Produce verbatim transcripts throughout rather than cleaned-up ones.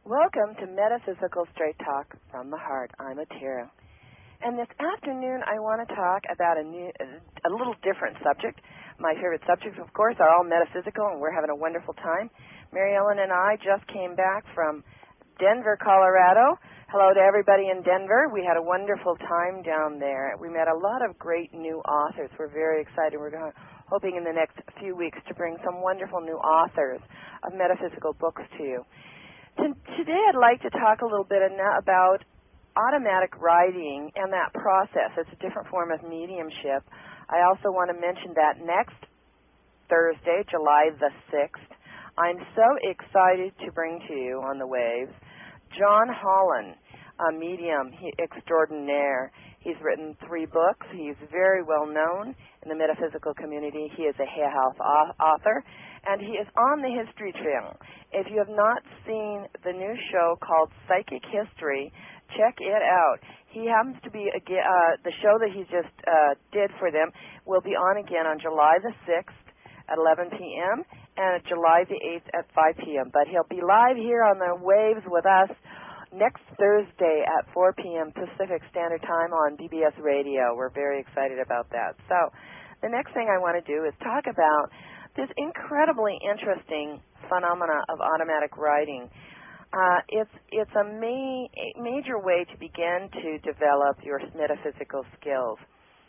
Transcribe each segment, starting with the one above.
Welcome to Metaphysical Straight Talk from the Heart. I'm Atira. And this afternoon I want to talk about a new, a little different subject. My favorite subjects, of course, are all metaphysical, and we're having a wonderful time. Mary Ellen and I just came back from Denver, Colorado. Hello to everybody in Denver. We had a wonderful time down there. We met a lot of great new authors. We're very excited. We're going, hoping in the next few weeks to bring some wonderful new authors of metaphysical books to you. Today I'd like to talk a little bit about automatic writing and that process. It's a different form of mediumship. I also want to mention that next Thursday, July the sixth, I'm so excited to bring to you on the waves John Holland, a medium extraordinaire. He's written three books. He's very well known in the metaphysical community. He is a Hay House author, and he is on the History Channel. If you have not seen the new show called Psychic History, check it out. He happens to be, uh, the show that he just uh, did for them will be on again on July the sixth at eleven p.m. and July the eighth at five p.m. But he'll be live here on the waves with us next Thursday at four p.m. Pacific Standard Time on B B S Radio. We're very excited about that. So the next thing I want to do is talk about this incredibly interesting phenomena of automatic writing. Uh, it's it's a, ma- a major way to begin to develop your metaphysical skills.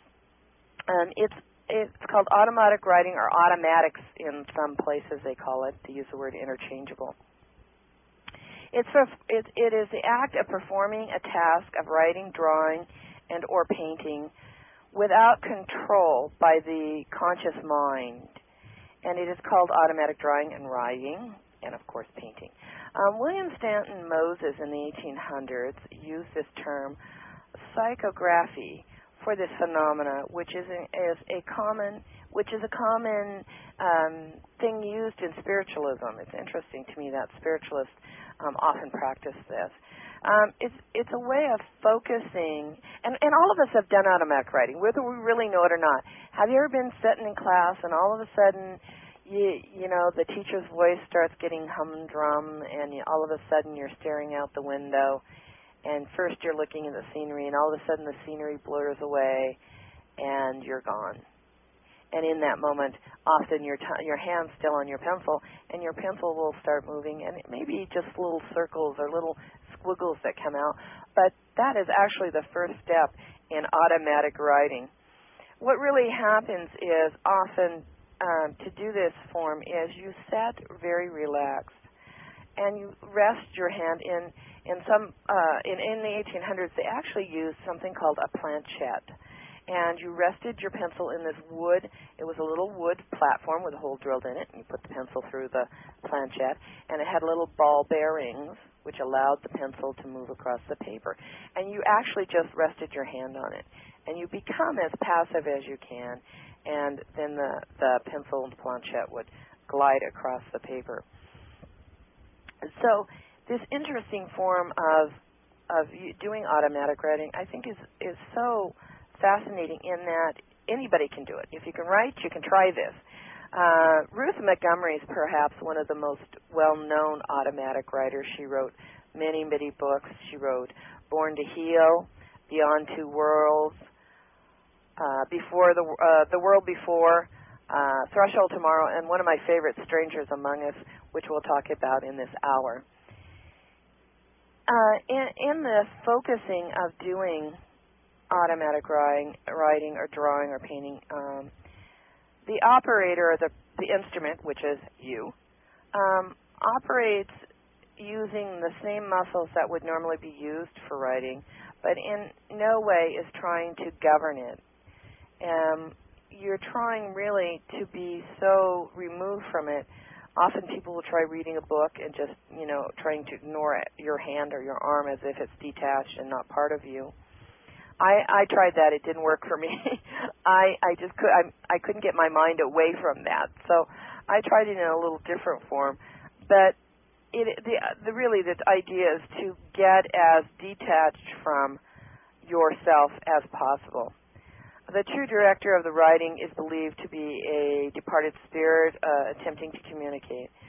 And it's it's called automatic writing, or automatics in some places they call it. They use the word interchangeable. It's for, it, it is the act of performing a task of writing, drawing, and or painting without control by the conscious mind. And it is called automatic drawing and writing, and of course painting. Um, William Stanton Moses in the eighteen hundreds used this term psychography for this phenomena, which is a, is a common, which is a common um, thing used in spiritualism. It's interesting to me that spiritualists um, often practice this. Um, it's it's a way of focusing, and, and all of us have done automatic writing, whether we really know it or not. Have you ever been sitting in class and all of a sudden, you you know, the teacher's voice starts getting humdrum, and you, all of a sudden you're staring out the window, and first you're looking at the scenery, and all of a sudden the scenery blurs away, and you're gone. And in that moment, often your t- your hand's still on your pencil, and your pencil will start moving, and it may be just little circles or little squiggles that come out, but that is actually the first step in automatic writing. What really happens is often um, to do this form is you sit very relaxed, and you rest your hand in in some uh, in in the eighteen hundreds they actually used something called a planchette. And you rested your pencil in this wood. It was a little wood platform with a hole drilled in it. And you put the pencil through the planchette, and it had little ball bearings, which allowed the pencil to move across the paper. And you actually just rested your hand on it. And you become as passive as you can, and then the, the pencil and planchette would glide across the paper. So this interesting form of of doing automatic writing, I think, is is so fascinating in that anybody can do it. If you can write, you can try this. Uh, Ruth Montgomery is perhaps one of the most well-known automatic writers. She wrote many, many books. She wrote Born to Heal, Beyond Two Worlds, uh, Before the uh, the World Before, uh, Threshold Tomorrow, and one of my favorites, Strangers Among Us, which we'll talk about in this hour. Uh, in, in the focusing of doing automatic writing, writing or drawing or painting, um, the operator, the the instrument, which is you, um, operates using the same muscles that would normally be used for writing, but in no way is trying to govern it. Um, you're trying really to be so removed from it. Often people will try reading a book and just, you know, trying to ignore it, your hand or your arm as if it's detached and not part of you. I, I tried that. It didn't work for me. I, I just could, I, I couldn't get my mind away from that. So I tried it in a little different form. But it, the, the really the idea is to get as detached from yourself as possible. The true director of the writing is believed to be a departed spirit uh, attempting to communicate.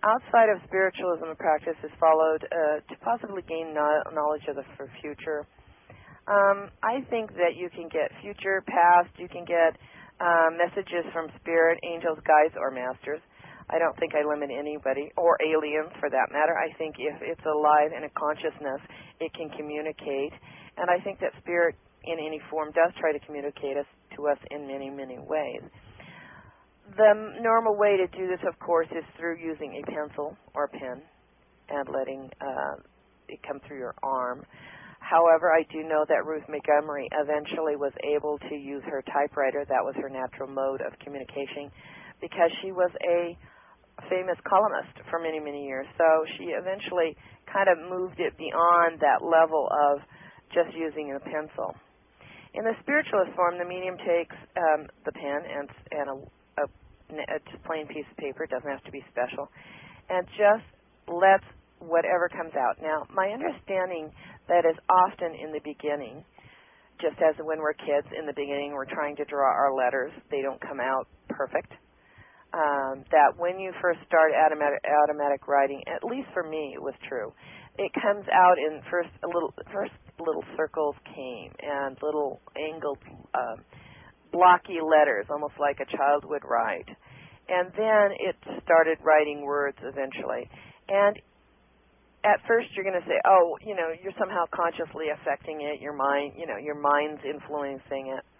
outside of spiritualism and practice is followed uh, to possibly gain no- knowledge of the f- future. Um, I think that you can get future, past, you can get uh, messages from spirit, angels, guides, or masters. I don't think I limit anybody, or aliens for that matter. I think if it's alive in a consciousness, it can communicate. And I think that spirit in any form does try to communicate us to us in many, many ways. The normal way to do this, of course, is through using a pencil or pen and letting uh, it come through your arm. However, I do know that Ruth Montgomery eventually was able to use her typewriter. That was her natural mode of communication because she was a famous columnist for many, many years. So she eventually kind of moved it beyond that level of just using a pencil. In the spiritualist form, the medium takes um, the pen and, and a, a, a just plain piece of paper. It doesn't have to be special. And just lets whatever comes out. Now, my understanding that is often in the beginning, just as when we're kids, in the beginning we're trying to draw our letters. They don't come out perfect. Um, that when you first start automatic, automatic writing, at least for me it was true, it comes out in first a little first little circles came and little angled um, blocky letters, almost like a child would write. And then it started writing words eventually. And at first you're going to say, oh, you know, you're somehow consciously affecting it, your mind, you know, your mind's influencing it.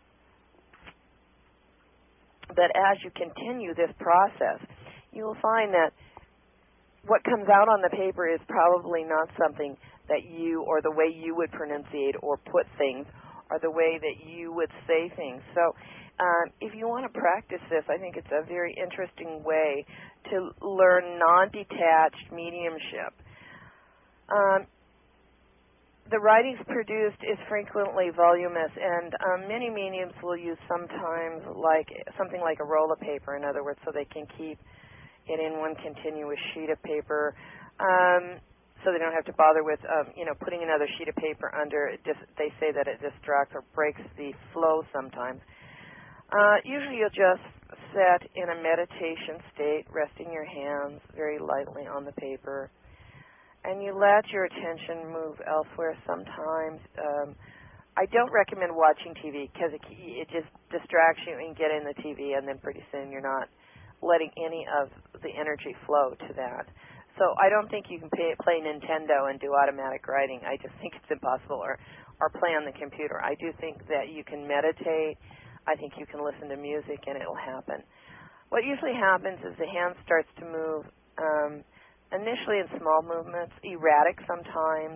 But as you continue this process, you will find that what comes out on the paper is probably not something that you, or the way you would pronunciate or put things, or the way that you would say things. So um, if you want to practice this, I think it's a very interesting way to learn non-detached mediumship. Um, the writings produced is frequently voluminous, and um, many mediums will use sometimes like something like a roll of paper, in other words, so they can keep it in one continuous sheet of paper, um, so they don't have to bother with, um, you know, putting another sheet of paper under. It dis- they say that it distracts or breaks the flow sometimes. Uh, usually you'll just sit in a meditation state, resting your hands very lightly on the paper, and you let your attention move elsewhere. Sometimes um, I don't recommend watching T V because it, it just distracts you and get in the T V, and then pretty soon you're not letting any of the energy flow to that. So I don't think you can pay, play Nintendo and do automatic writing. I just think it's impossible, or, or play on the computer. I do think that you can meditate. I think you can listen to music, and it'll happen. What usually happens is the hand starts to move um, initially in small movements, erratic sometimes,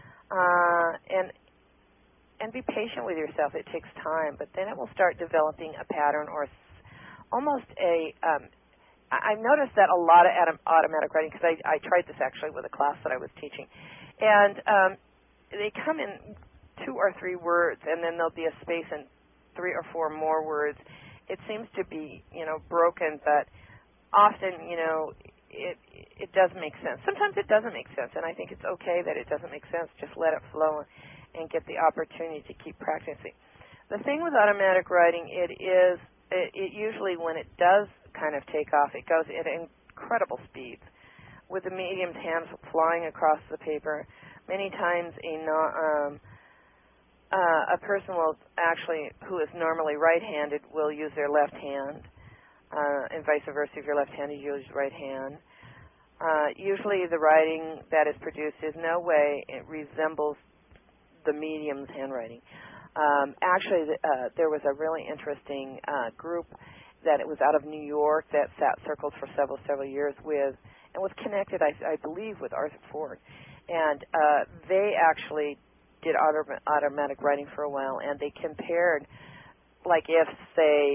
uh, and and be patient with yourself. It takes time, but then it will start developing a pattern or almost a, um, I've noticed that a lot of autom- automatic writing, because I, I tried this actually with a class that I was teaching, and um, they come in two or three words, and then there'll be a space in three or four more words. It seems to be, you know, broken, but often, you know, it it does make sense. Sometimes it doesn't make sense, and I think it's okay that it doesn't make sense. Just let it flow and get the opportunity to keep practicing. The thing with automatic writing, it is, it, it usually, when it does kind of take off, it goes at incredible speeds, with the medium's hands flying across the paper. Many times a, no- um, uh, a person will actually, who is normally right-handed, will use their left hand, uh, and vice versa. If you're left-handed, you use right hand. Uh, usually the writing that is produced is no way it resembles the medium's handwriting. Um, actually, uh, there was a really interesting uh, group that it was out of New York that sat circles for several, several years with, and was connected, I, I believe, with Arthur Ford. And uh, they actually did auto- automatic writing for a while, and they compared, like if, say,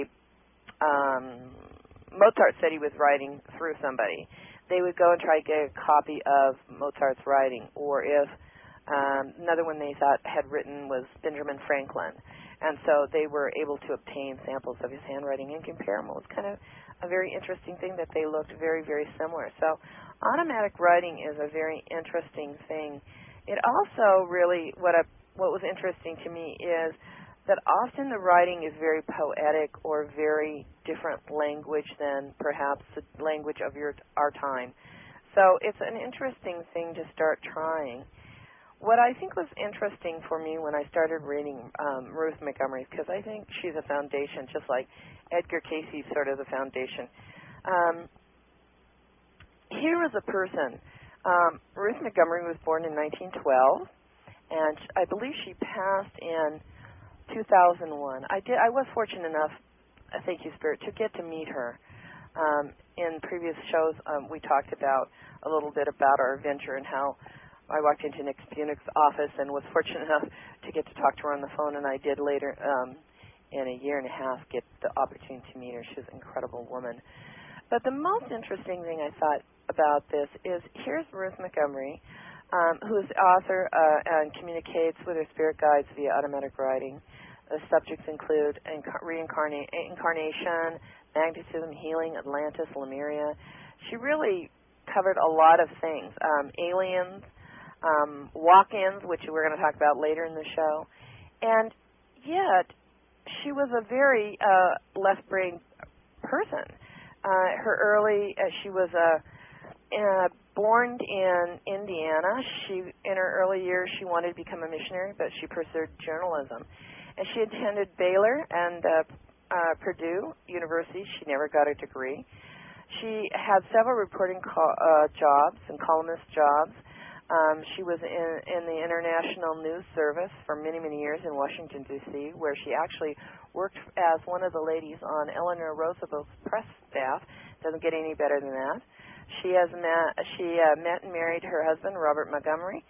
um, Mozart said he was writing through somebody, they would go and try to get a copy of Mozart's writing, or if Um, another one they thought had written was Benjamin Franklin. And so they were able to obtain samples of his handwriting and compare them. It was kind of a very interesting thing that they looked very, very similar. So automatic writing is a very interesting thing. It also really, what, a, what was interesting to me is that often the writing is very poetic or very different language than perhaps the language of your our time. So it's an interesting thing to start trying. What I think was interesting for me when I started reading um, Ruth Montgomery, because I think she's a foundation, just like Edgar Cayce's sort of the foundation. Um, here is a person. Um, Ruth Montgomery was born in nineteen twelve, and I believe she passed in two thousand one. I did. I was fortunate enough, uh, thank you, Spirit, to get to meet her. Um, in previous shows, um, we talked about a little bit about our adventure and how I walked into Nick Spunik's office and was fortunate enough to get to talk to her on the phone, and I did later, um, in a year and a half, get the opportunity to meet her. She's an incredible woman. But the most interesting thing I thought about this is here's Ruth Montgomery, um, who is the author uh, and communicates with her spirit guides via automatic writing. The subjects include inc- reincarnation, incarnation, magnetism, healing, Atlantis, Lemuria. She really covered a lot of things. Um, aliens, um, walk-ins, which we're going to talk about later in the show. And yet, she was a very uh, left-brain person. Uh, her early, uh, she was a uh, born in Indiana. She, in her early years, she wanted to become a missionary, but she pursued journalism. And she attended Baylor and uh, uh, Purdue University. She never got a degree. She had several reporting co- uh, jobs and columnist jobs. Um, she was in, in the International News Service for many, many years in Washington, D C, where she actually worked as one of the ladies on Eleanor Roosevelt's press staff. Doesn't get any better than that. She has met, she uh, met and married her husband, Robert Montgomery,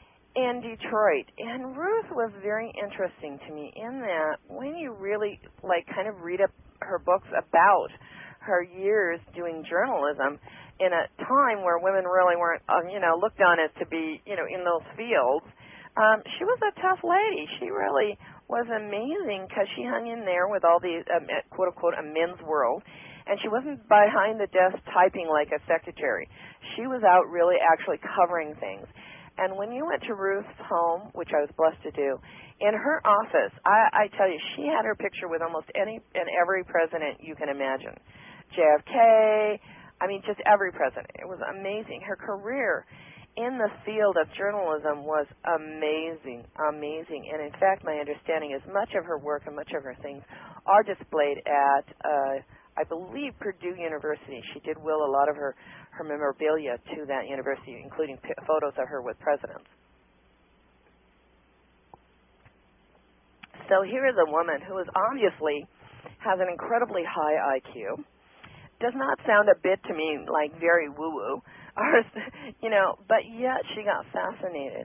in Detroit. And Ruth was very interesting to me in that when you really, like, kind of read up her books about her years doing journalism in a time where women really weren't, um, you know, looked on as to be, you know, in those fields, um, she was a tough lady. She really was amazing because she hung in there with all the, um, quote-unquote, a men's world, and she wasn't behind the desk typing like a secretary. She was out really actually covering things. And when you went to Ruth's home, which I was blessed to do, in her office, I, I tell you, she had her picture with almost any and every president you can imagine. J F K, I mean, just every president. It was amazing. Her career in the field of journalism was amazing, amazing. And in fact, my understanding is much of her work and much of her things are displayed at, uh, I believe, Purdue University. She did will a lot of her, her memorabilia to that university, including p- photos of her with presidents. So here is a woman who is obviously has an incredibly high I Q. Does not sound a bit to me like very woo-woo, or, you know, but yet she got fascinated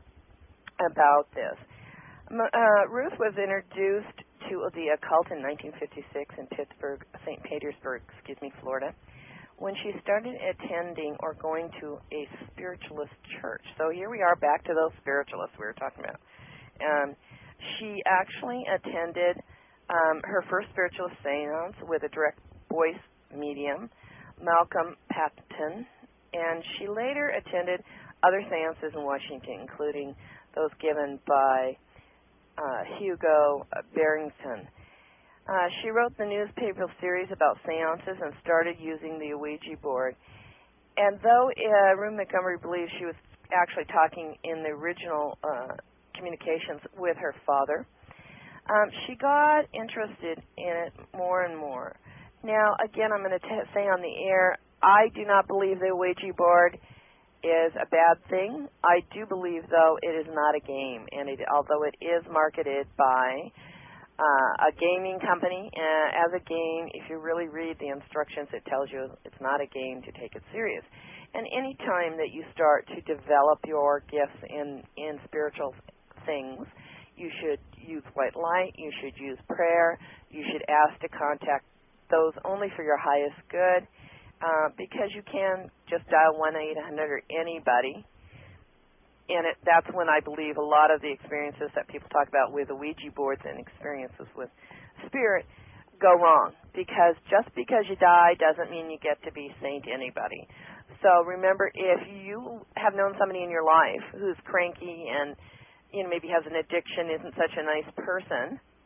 about this. Uh, Ruth was introduced to the occult in nineteen fifty-six in Pittsburgh, Saint Petersburg, excuse me, Florida, when she started attending or going to a spiritualist church. So here we are back to those spiritualists we were talking about. Um, she actually attended um, her first spiritualist seance with a direct voice medium, Malcolm Patton, and she later attended other seances in Washington, including those given by uh, Hugo Barrington. Uh, she wrote the newspaper series about seances and started using the Ouija board. And though uh, Ruth Montgomery believes she was actually talking in the original uh, communications with her father, um, she got interested in it more and more. Now, again, I'm going to t- say on the air, I do not believe the Ouija board is a bad thing. I do believe, though, it is not a game. And it, although it is marketed by uh, a gaming company uh, as a game, if you really read the instructions, it tells you it's not a game to take it serious. And any time that you start to develop your gifts in, in spiritual things, you should use white light, you should use prayer, you should ask to contact those only for your highest good, uh, because you can just dial one eight hundred or anybody, and it, that's when I believe a lot of the experiences that people talk about with the Ouija boards and experiences with spirit go wrong, because just because you die doesn't mean you get to be saint anybody. So remember, if you have known somebody in your life who's cranky and, you know, maybe has an addiction, isn't such a nice person,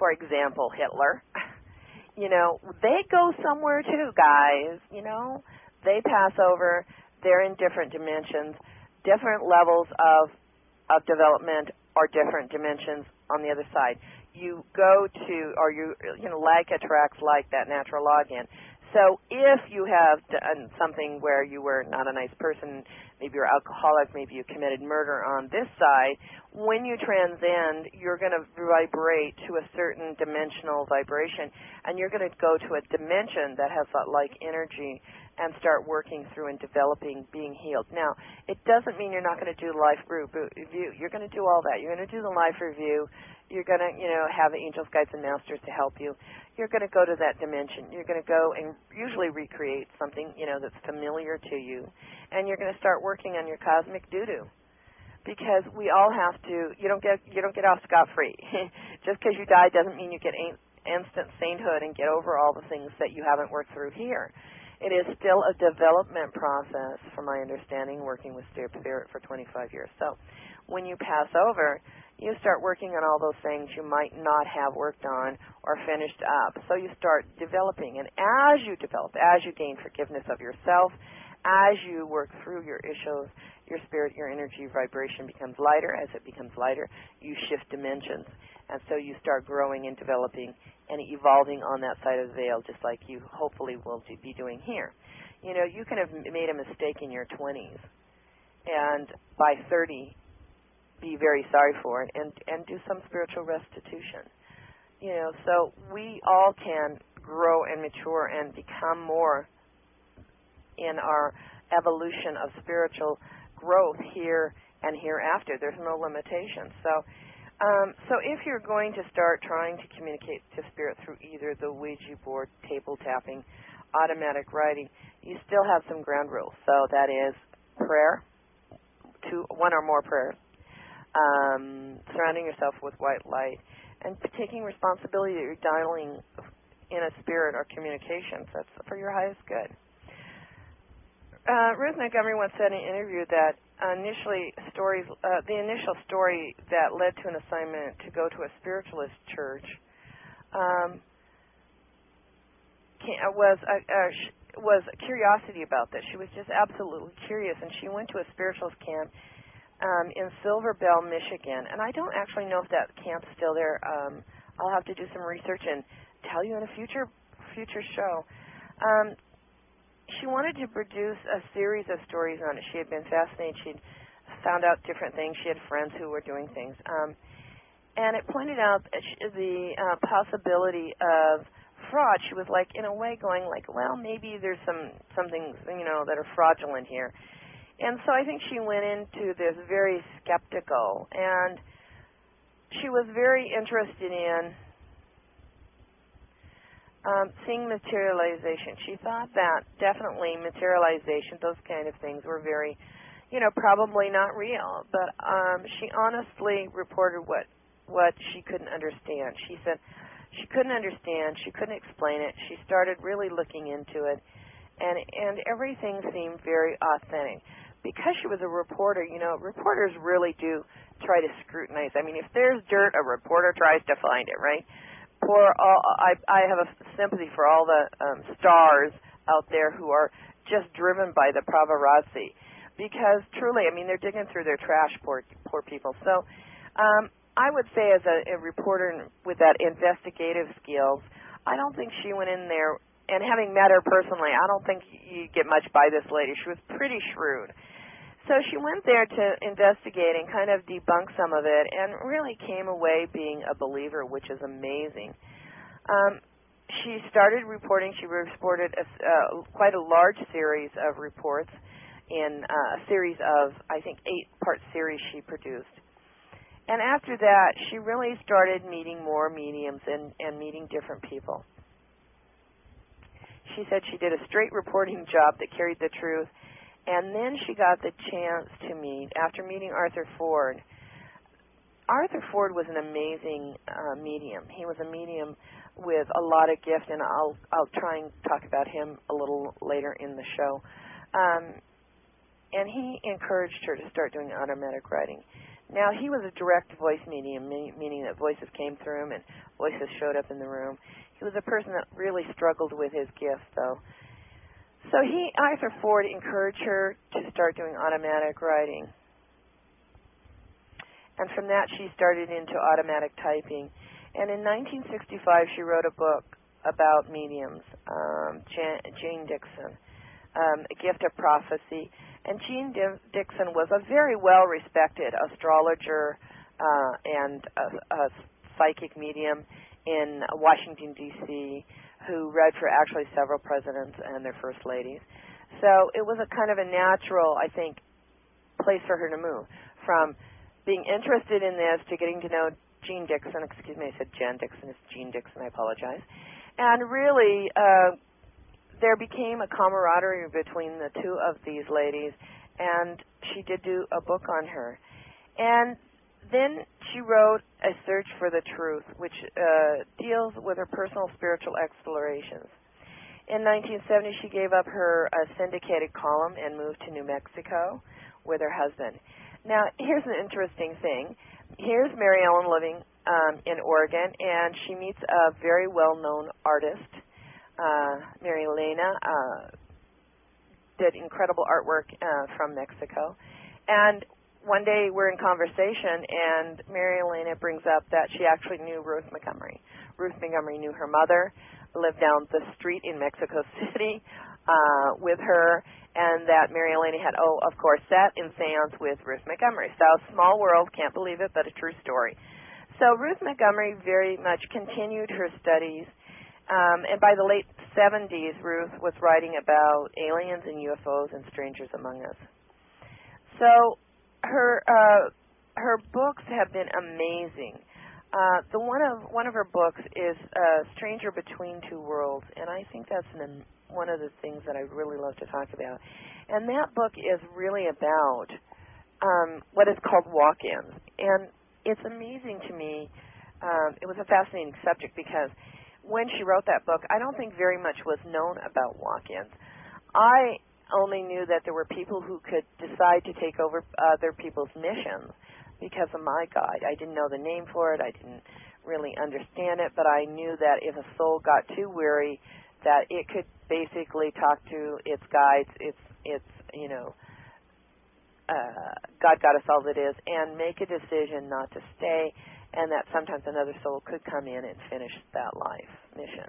for example, Hitler, you know, they go somewhere too, guys. You know, they pass over. They're in different dimensions, different levels of of development, or different dimensions on the other side. You go to, or you, you know, like attracts like, that natural law again. So if you have done something where you were not a nice person, maybe you're alcoholic, maybe you committed murder on this side, when you transcend, you're going to vibrate to a certain dimensional vibration, and you're going to go to a dimension that has that like energy and start working through and developing, being healed. Now, it doesn't mean you're not going to do life review. You're going to do all that. You're going to do the life review. You're going to, you know, have angels, guides, and masters to help you. You're going to go to that dimension. You're going to go and usually recreate something, you know, that's familiar to you. And you're going to start working on your cosmic doo-doo. Because we all have to, you don't get you don't get off scot-free. Just because you die doesn't mean you get instant sainthood and get over all the things that you haven't worked through here. It is still a development process, from my understanding, working with Spirit for twenty-five years. So when you pass over, you start working on all those things you might not have worked on or finished up. So you start developing. And as you develop, as you gain forgiveness of yourself, as you work through your issues, your spirit, your energy vibration becomes lighter. As it becomes lighter, you shift dimensions. And so you start growing and developing and evolving on that side of the veil, just like you hopefully will be doing here. You know, you can have made a mistake in your twenties, and by thirty, be very sorry for it and, and do some spiritual restitution. You know, so we all can grow and mature and become more in our evolution of spiritual growth here and hereafter. There's no limitations. So Um, so if you're going to start trying to communicate to Spirit through either the Ouija board, table tapping, automatic writing, you still have some ground rules. So that is prayer, two, one or more prayers, um, surrounding yourself with white light, and taking responsibility that you're dialing in a spirit or communication. So that's for your highest good. Uh, Ruth Montgomery once said in an interview that initially stories, uh, the initial story that led to an assignment to go to a spiritualist church um, was a, a, was a curiosity about this. She was just absolutely curious, and she went to a spiritualist camp um, in Silver Bell, Michigan. And I don't actually know if that camp's still there. Um, I'll have to do some research and tell you in a future future show. Um, She wanted to produce a series of stories on it. She had been fascinated. She'd found out different things. She had friends who were doing things. Um, and it pointed out the uh, possibility of fraud. She was like, in a way, going like, well, maybe there's some, some things, you know, that are fraudulent here. And so I think she went into this very skeptical. And she was very interested in Um, seeing materialization. She thought that definitely materialization, those kind of things were very, you know, probably not real. But um, she honestly reported what what she couldn't understand. She said she couldn't understand, she couldn't explain it. She started really looking into it, and and everything seemed very authentic. Because she was a reporter, you know, reporters really do try to scrutinize. I mean, if there's dirt, a reporter tries to find it, right? For all, I, I have a sympathy for all the um, stars out there who are just driven by the paparazzi, because truly, I mean, they're digging through their trash, poor, poor people. So, um, I would say, as a, a reporter with that investigative skills, I don't think she went in there. And having met her personally, I don't think you get much by this lady. She was pretty shrewd. So she went there to investigate and kind of debunk some of it, and really came away being a believer, which is amazing. Um, she started reporting. She reported a, uh, quite a large series of reports in uh, a series of, I think, eight-part series she produced. And after that, she really started meeting more mediums and, and meeting different people. She said she did a straight reporting job that carried the truth. And then she got the chance to meet, after meeting Arthur Ford. Arthur Ford was an amazing uh, medium. He was a medium with a lot of gift, and I'll I'll try and talk about him a little later in the show. Um, and he encouraged her to start doing automatic writing. Now, he was a direct voice medium, meaning that voices came through him and voices showed up in the room. He was a person that really struggled with his gift, though. So he, Arthur Ford, encouraged her to start doing automatic writing. And from that, she started into automatic typing. And in nineteen sixty-five, she wrote a book about mediums, um, Jan- Jane Dixon, um, A Gift of Prophecy. And Jane D- Dixon was a very well-respected astrologer uh, and a, a psychic medium in Washington, D C, who read for actually several presidents and their first ladies. So it was a kind of a natural, I think, place for her to move from being interested in this to getting to know Jean Dixon. Excuse me, I said Jan Dixon. It's Jean Dixon. I apologize. And really, uh, there became a camaraderie between the two of these ladies, and she did do a book on her. And then she wrote A Search for the Truth, which uh, deals with her personal spiritual explorations. In nineteen seventy, she gave up her uh, syndicated column and moved to New Mexico with her husband. Now, here's an interesting thing. Here's Mary Ellen living um, in Oregon, and she meets a very well-known artist, uh, Mary Elena, uh, did incredible artwork uh, from Mexico. And one day we're in conversation, and Mary Elena brings up that she actually knew Ruth Montgomery. Ruth Montgomery knew her mother, lived down the street in Mexico City uh, with her, and that Mary Elena had, oh, of course, sat in seance with Ruth Montgomery. So, small world, can't believe it, but a true story. So Ruth Montgomery very much continued her studies, um, and by the late seventies, Ruth was writing about aliens and U F Os and strangers among us. So her uh, her books have been amazing. Uh, the one of one of her books is uh, Stranger Between Two Worlds, and I think that's an one of the things that I really love to talk about. And that book is really about um, what is called walk-ins. And it's amazing to me. Um, it was a fascinating subject because when she wrote that book, I don't think very much was known about walk-ins. I only knew that there were people who could decide to take over other people's missions because of my guide. I didn't know the name for it. I didn't really understand it, but I knew that if a soul got too weary, that it could basically talk to its guides, its, its you know, uh, God got us all that is, and make a decision not to stay, and that sometimes another soul could come in and finish that life mission.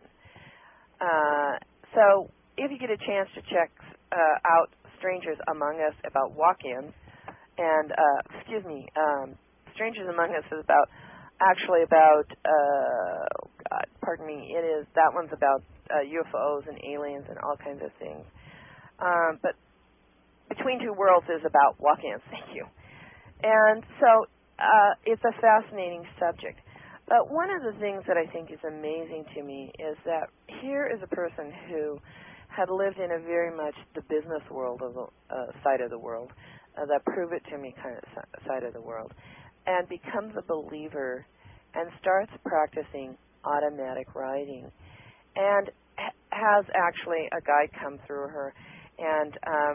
Uh, so if you get a chance to check uh, out Strangers Among Us about walk-ins, and, uh, excuse me, um, Strangers Among Us is about, actually about, uh, oh God, pardon me, it is, that one's about Uh, U F Os and aliens and all kinds of things. Um, but Between Two Worlds is about walk-ins. Thank you. And so uh, it's a fascinating subject. But one of the things that I think is amazing to me is that here is a person who had lived in a very much the business world of the uh, side of the world, uh, the prove it to me kind of side of the world, and becomes a believer and starts practicing automatic writing. And has actually a guide come through her, and um,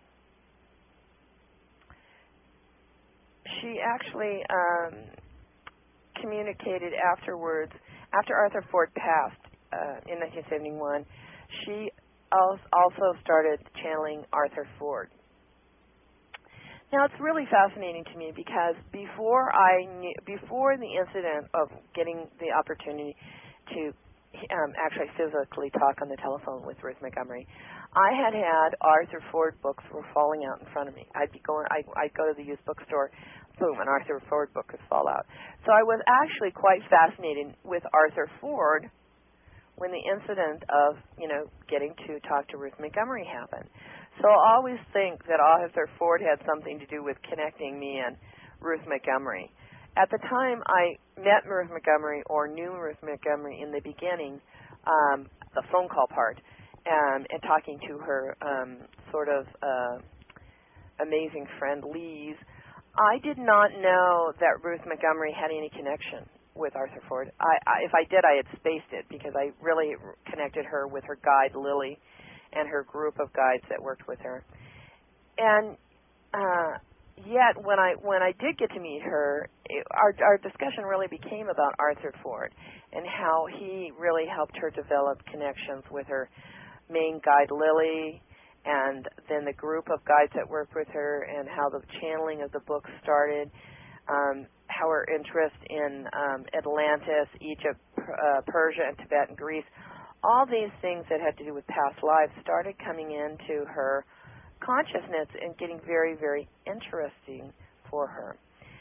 she actually um, communicated afterwards, after Arthur Ford passed uh, in nineteen seventy-one, she also started channeling Arthur Ford. Now, it's really fascinating to me because before I knew, before the incident of getting the opportunity to Um, actually physically talk on the telephone with Ruth Montgomery, I had had Arthur Ford books were falling out in front of me. I'd be going, I'd, I'd go to the used bookstore, boom, an Arthur Ford book would fall out. So I was actually quite fascinated with Arthur Ford when the incident of, you know, getting to talk to Ruth Montgomery happened. So I always think that Arthur Ford had something to do with connecting me and Ruth Montgomery. At the time I met Ruth Montgomery or knew Ruth Montgomery in the beginning, um, the phone call part, um, and talking to her um, sort of uh, amazing friend, Lise, I did not know that Ruth Montgomery had any connection with Arthur Ford. I, I, if I did, I had spaced it because I really connected her with her guide, Lily, and her group of guides that worked with her. And uh, yet when I when I did get to meet her, it, our our discussion really became about Arthur Ford and how he really helped her develop connections with her main guide, Lily, and then the group of guides that worked with her, and how the channeling of the book started, um, how her interest in um, Atlantis, Egypt, uh, Persia, and Tibet and Greece, all these things that had to do with past lives started coming into her consciousness and getting very, very interesting for her.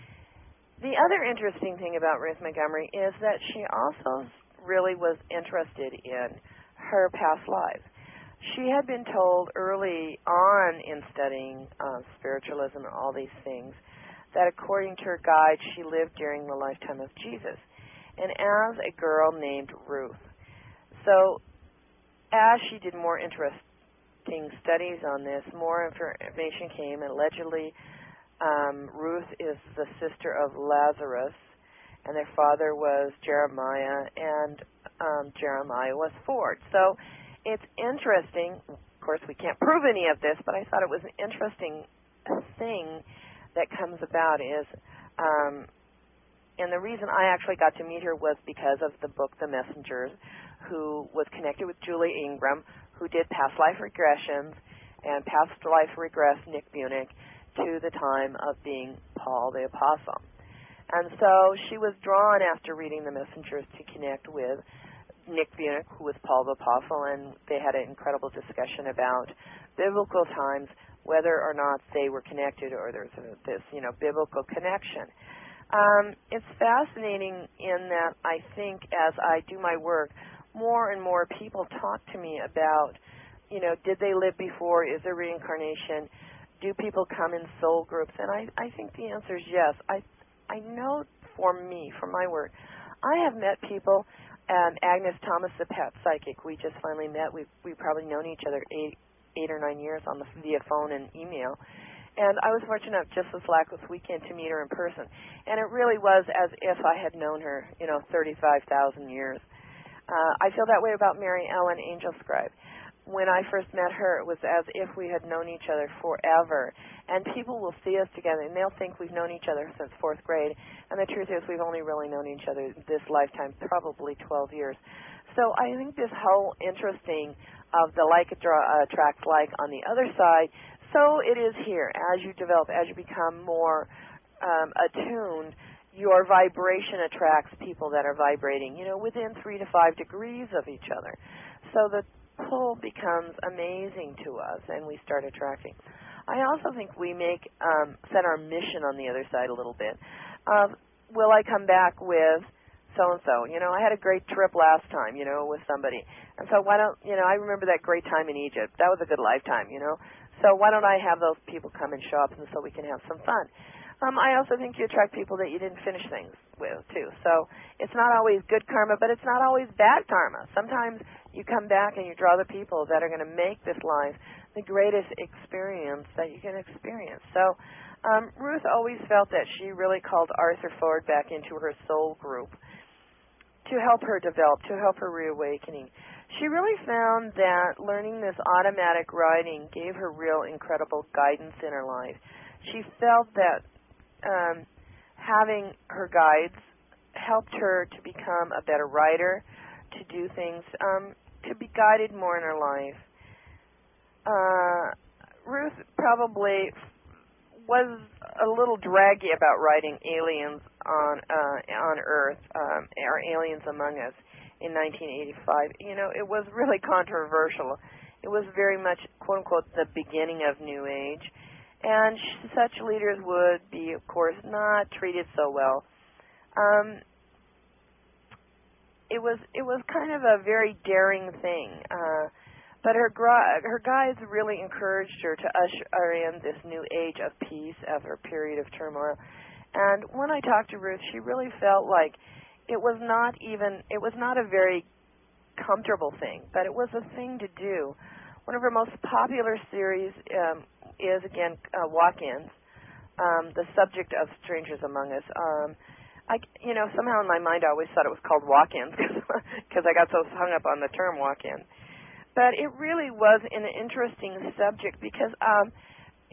The other interesting thing about Ruth Montgomery is that she also really was interested in her past lives. She had been told early on in studying uh, spiritualism and all these things that according to her guide, she lived during the lifetime of Jesus, and as a girl named Ruth. So as she did more interesting studies on this, more information came, and allegedly um, Ruth is the sister of Lazarus, and their father was Jeremiah, and um, Jeremiah was Ford. So it's interesting. Of course, we can't prove any of this, but I thought it was an interesting thing that comes about is, um, and the reason I actually got to meet her was because of the book The Messengers, who was connected with Julie Ingram, who did past life regressions and past life regressed Nick Bunick to the time of being Paul the Apostle. And so she was drawn after reading The Messengers to connect with Nick Bunick, who was Paul the Apostle, and they had an incredible discussion about biblical times, whether or not they were connected or there's a, this, you know, biblical connection. Um, it's fascinating in that I think as I do my work, more and more people talk to me about, you know, did they live before? Is there reincarnation? Do people come in soul groups? And I, I think the answer is yes. I I know for me, for my work, I have met people. Um, Agnes Thomas, the pet psychic, we just finally met. We've we probably known each other eight eight or nine years on the via phone and email. And I was fortunate just this last weekend to meet her in person. And it really was as if I had known her, you know, thirty-five thousand years. Uh, I feel that way about Mary Ellen Angel Scribe. When I first met her, it was as if we had known each other forever. And people will see us together, and they'll think we've known each other since fourth grade. And the truth is we've only really known each other this lifetime, probably twelve years. So I think this whole interesting of the like uh, attracts like on the other side, so it is here. As you develop, as you become more um, attuned, your vibration attracts people that are vibrating, you know, within three to five degrees of each other. So the pull becomes amazing to us, and we start attracting. I also think we make um, set our mission on the other side a little bit. Uh, will I come back with so-and-so? You know, I had a great trip last time, you know, with somebody. And so why don't, you know, I remember that great time in Egypt. That was a good lifetime, you know. So why don't I have those people come and show up and so we can have some fun? Um, I also think you attract people that you didn't finish things with, too. So it's not always good karma, but it's not always bad karma. Sometimes you come back and you draw the people that are going to make this life the greatest experience that you can experience. So um, Ruth always felt that she really called Arthur Ford back into her soul group to help her develop, to help her reawakening. She really found that learning this automatic writing gave her real incredible guidance in her life. She felt that um, having her guides helped her to become a better writer, to do things, um, to be guided more in her life. Uh, Ruth probably was a little draggy about writing aliens on uh, on Earth, um, or aliens among us in nineteen eighty-five. You know, it was really controversial. It was very much, quote unquote, the beginning of New Age, and sh- such leaders would be, of course, not treated so well. Um, it was it was kind of a very daring thing. Uh, But her her guides really encouraged her to usher in this new age of peace after a period of turmoil. And when I talked to Ruth, she really felt like it was not even, it was not a very comfortable thing, but it was a thing to do. One of her most popular series um, is, again, uh, Walk-Ins, um, the subject of Strangers Among Us. Um, I, you know, somehow in my mind I always thought it was called Walk-Ins because I got so hung up on the term walk-in. But it really was an interesting subject because um,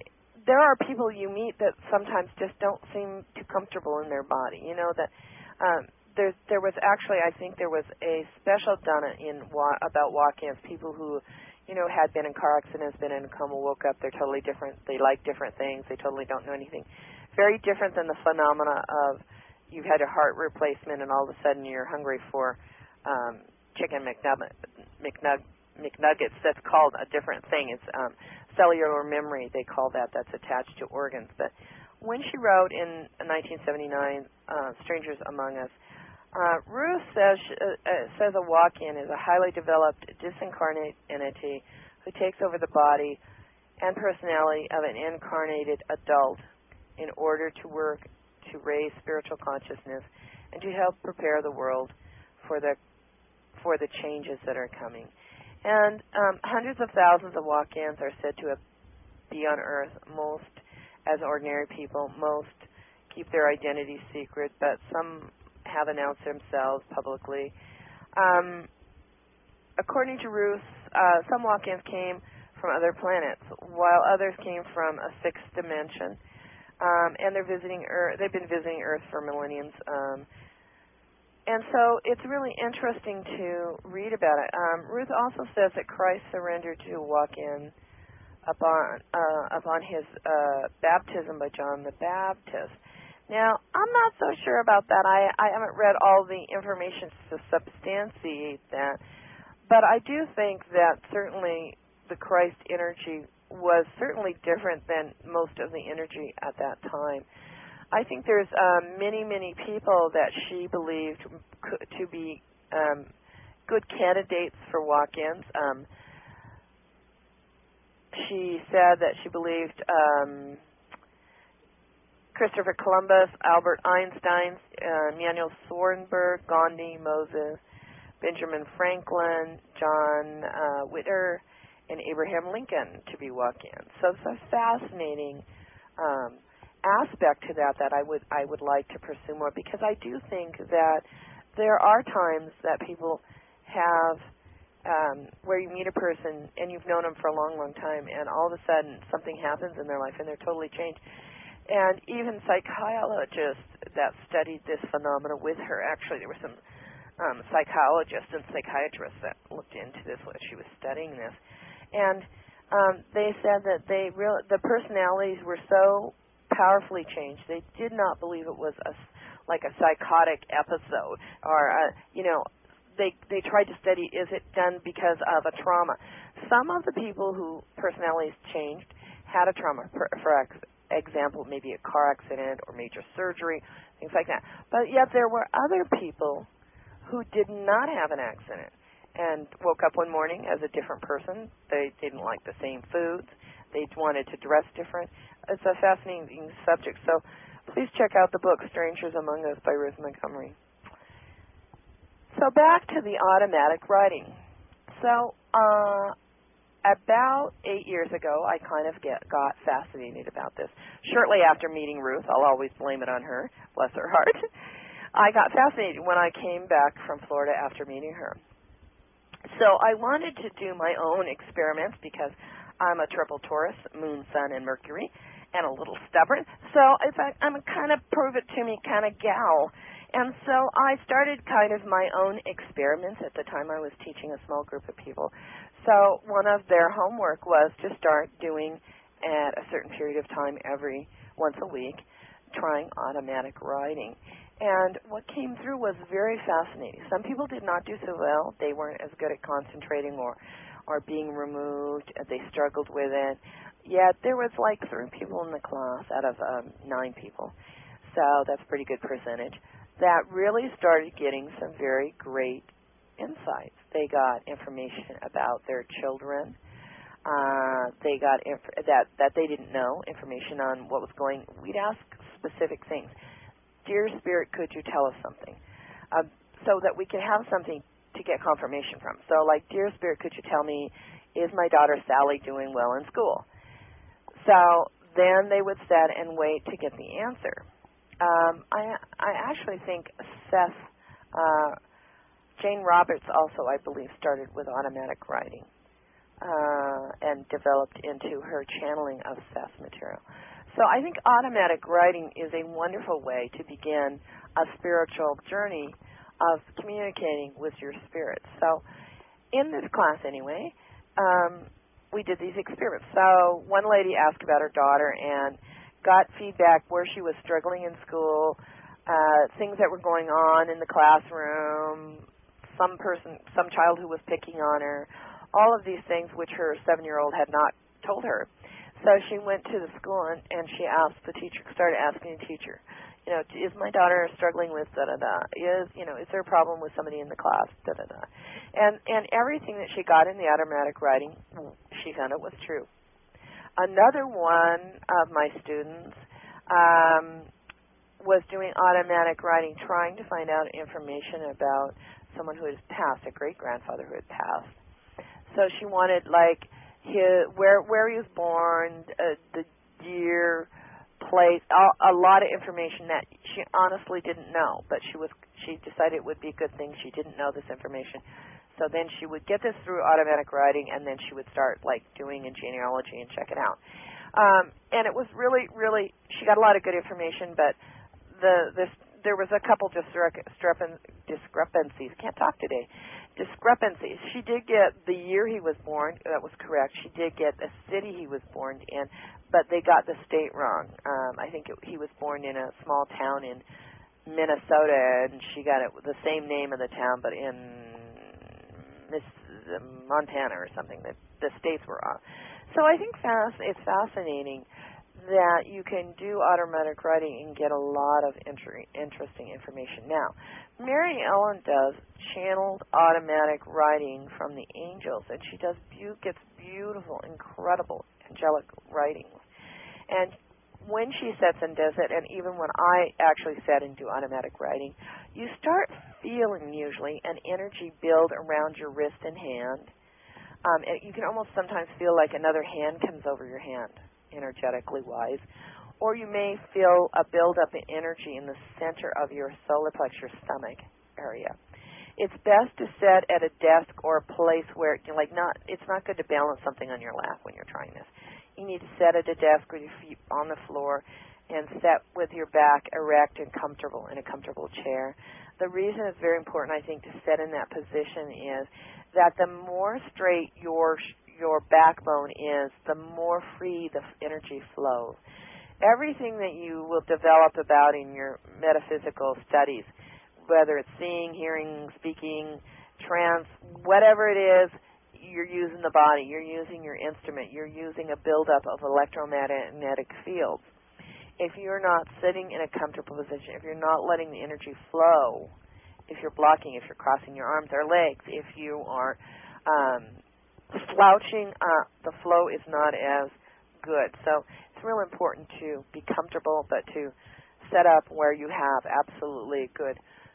there are people you meet that sometimes just don't seem too comfortable in their body. You know that um, there there was actually, I think there was a special done in wa- about walk-ins, people who, you know, had been in car accidents, been in a coma, woke up, they're totally different, they like different things, they totally don't know anything. Very different than the phenomena of you've had a heart replacement and all of a sudden you're hungry for um, chicken McNug- McNug- McNuggets. That's called a different thing. It's um, cellular memory, they call that, that's attached to organs. But when she wrote in nineteen seventy-nine, uh, Strangers Among Us, Uh, Ruth says uh, uh, says a walk-in is a highly developed, disincarnate entity who takes over the body and personality of an incarnated adult in order to work to raise spiritual consciousness and to help prepare the world for the for the changes that are coming. And um, hundreds of thousands of walk-ins are said to be on Earth. Most as ordinary people, most keep their identity secret, but some have announced themselves publicly. Um, according to Ruth, uh, some walk-ins came from other planets, while others came from a sixth dimension. Um, and they're visiting Earth. They've been visiting Earth for millenniums. Um, and so it's really interesting to read about it. Um, Ruth also says that Christ surrendered to walk-in upon uh, upon his uh, baptism by John the Baptist. Now, I'm not so sure about that. I, I haven't read all the information to substantiate that. But I do think that certainly the Christ energy was certainly different than most of the energy at that time. I think there's um, many, many people that she believed to be um, good candidates for walk-ins. Um, she said that she believed... Um, Christopher Columbus, Albert Einstein, uh, Emanuel Swedenborg, Gandhi, Moses, Benjamin Franklin, John uh, Whittier, and Abraham Lincoln to be walk-ins. So it's a fascinating um, aspect to that that I would I would like to pursue more, because I do think that there are times that people have um, where you meet a person and you've known them for a long, long time, and all of a sudden something happens in their life and they're totally changed. And even psychologists that studied this phenomena with her, actually there were some um, psychologists and psychiatrists that looked into this when she was studying this, and um, they said that they real the personalities were so powerfully changed. They did not believe it was a, like a psychotic episode, or a, you know, they they tried to study, is it done because of a trauma? Some of the people who personalities changed had a trauma, for, for example, maybe a car accident or major surgery, things like that. But yet there were other people who did not have an accident and woke up one morning as a different person. They didn't like the same foods. They wanted to dress different. It's a fascinating subject. So please check out the book, Strangers Among Us by Ruth Montgomery. So back to the automatic writing. So, uh, About eight years ago, I kind of get, got fascinated about this. Shortly after meeting Ruth, I'll always blame it on her, bless her heart, I got fascinated when I came back from Florida after meeting her. So I wanted to do my own experiments because I'm a triple Taurus, Moon, Sun, and Mercury, and a little stubborn. So in fact, I'm a kind of prove-it-to-me kind of gal. And so I started kind of my own experiments. At the time I was teaching a small group of people. So one of their homework was to start doing at a certain period of time every once a week, trying automatic writing. And what came through was very fascinating. Some people did not do so well. They weren't as good at concentrating or, or being removed. They struggled with it. Yet there was like three people in the class out of um, nine people. So that's a pretty good percentage. That really started getting some very great insights. They got information about their children. Uh, they got inf- that that they didn't know, information on what was going. We'd ask specific things. Dear Spirit, could you tell us something? Uh, so that we could have something to get confirmation from. So like, Dear Spirit, could you tell me, is my daughter Sally doing well in school? So then they would sit and wait to get the answer. Um, I I actually think Seth, uh, Jane Roberts also, I believe, started with automatic writing. uh, and developed into her channeling of Seth's material. So I think automatic writing is a wonderful way to begin a spiritual journey of communicating with your spirit. So in this class anyway, um, we did these experiments. So one lady asked about her daughter and got feedback where she was struggling in school, uh, things that were going on in the classroom, some person, some child who was picking on her, all of these things which her seven-year-old had not told her. So she went to the school and, and she asked the teacher, started asking the teacher, you know, is my daughter struggling with da-da-da? Is, you know, is there a problem with somebody in the class? Da-da-da. And, and everything that she got in the automatic writing, she found it was true. Another one of my students um, was doing automatic writing, trying to find out information about someone who had passed, a great-grandfather who had passed. So she wanted, like, his, where where he was born, uh, the year, place, a, a lot of information that she honestly didn't know, but she was she decided it would be a good thing she didn't know this information. So then she would get this through automatic writing, and then she would start, like, doing in genealogy and check it out. Um, and it was really, really, she got a lot of good information, but the this there was a couple discrepancies. Can't talk today. Discrepancies. She did get the year he was born. That was correct. She did get the city he was born in, but they got the state wrong. Um, I think it, he was born in a small town in Minnesota, and she got it the same name of the town, but in Miss Montana or something. The, the states were off. So I think fast, it's fascinating that you can do automatic writing and get a lot of inter- interesting information. Now, Mary Ellen does channeled automatic writing from the angels, and she does be- gets beautiful, incredible angelic writings. And when she sits and does it, and even when I actually sit and do automatic writing, you start feeling usually an energy build around your wrist and hand. Um, and you can almost sometimes feel like another hand comes over your hand, energetically wise, or you may feel a buildup in energy in the center of your solar plexus, your stomach area. It's best to sit at a desk or a place where, you know, like, not. It's not good to balance something on your lap when you're trying this. You need to sit at a desk with your feet on the floor and sit with your back erect and comfortable in a comfortable chair. The reason it's very important, I think, to sit in that position is that the more straight your your backbone is, the more free the energy flows. Everything that you will develop about in your metaphysical studies, whether it's seeing, hearing, speaking, trance, whatever it is, you're using the body, you're using your instrument, you're using a buildup of electromagnetic fields. If you're not sitting in a comfortable position, if you're not letting the energy flow, if you're blocking, if you're crossing your arms or legs, if you are um, slouching, uh, the flow is not as good. So it's real important to be comfortable, but to set up where you have absolutely good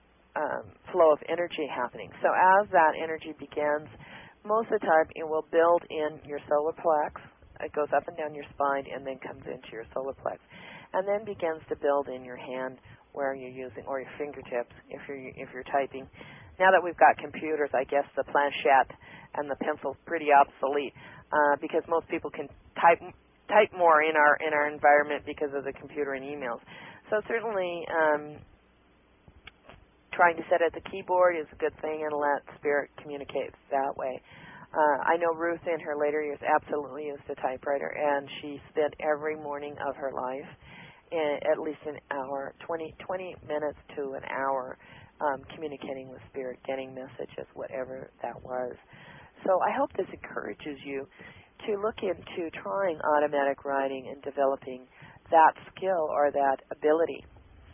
um, flow of energy happening. So as that energy begins, most of the time it will build in your solar plex. It goes up and down your spine and then comes into your solar plex, and then begins to build in your hand where you're using, or your fingertips if you're if you're typing. Now that we've got computers, I guess the planchette and the pencil's pretty obsolete uh, because most people can type type more in our in our environment because of the computer and emails. So certainly, um, trying to sit at the keyboard is a good thing, and let spirit communicate that way. Uh, I know Ruth in her later years absolutely used a typewriter, and she spent every morning of her life in at least an hour, twenty, twenty minutes to an hour, um, communicating with spirit, getting messages, whatever that was. So I hope this encourages you to look into trying automatic writing and developing that skill or that ability.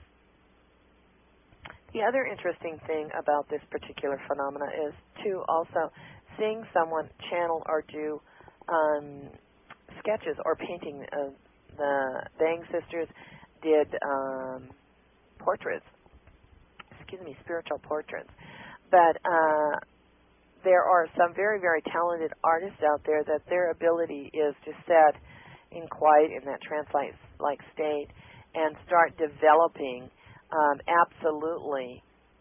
The other interesting thing about this particular phenomena is, too, also seeing someone channel or do um, sketches or painting. Uh, the Bang sisters did um, portraits, excuse me, spiritual portraits. But uh, there are some very, very talented artists out there that their ability is to sit in quiet in that trance-like state and start developing um, absolutely